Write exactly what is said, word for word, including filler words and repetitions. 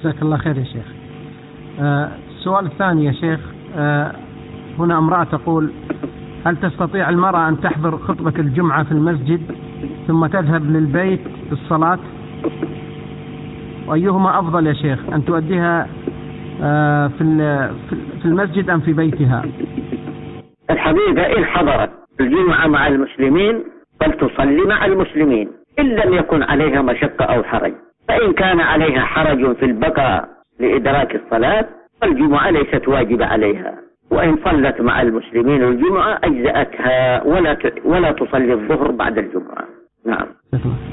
جزاك الله خير يا شيخ. آه السؤال الثاني يا شيخ، آه هنا امرأة تقول: هل تستطيع المرأة أن تحضر خطبة الجمعة في المسجد ثم تذهب للبيت للصلاة؟ وأيهما أفضل يا شيخ، أن تؤديها آه في في المسجد أم في بيتها؟ الحقيقة إن حضرت الجمعة مع المسلمين فلتصلي مع المسلمين إن لم يكن عليها مشقة أو حرج. فإن كان عليها حرج في البقاء لإدراك الصلاة فالجمعة ليست واجبة عليها، وإن صلت مع المسلمين الجمعة أجزأتها ولا ولا تصلي الظهر بعد الجمعة. نعم.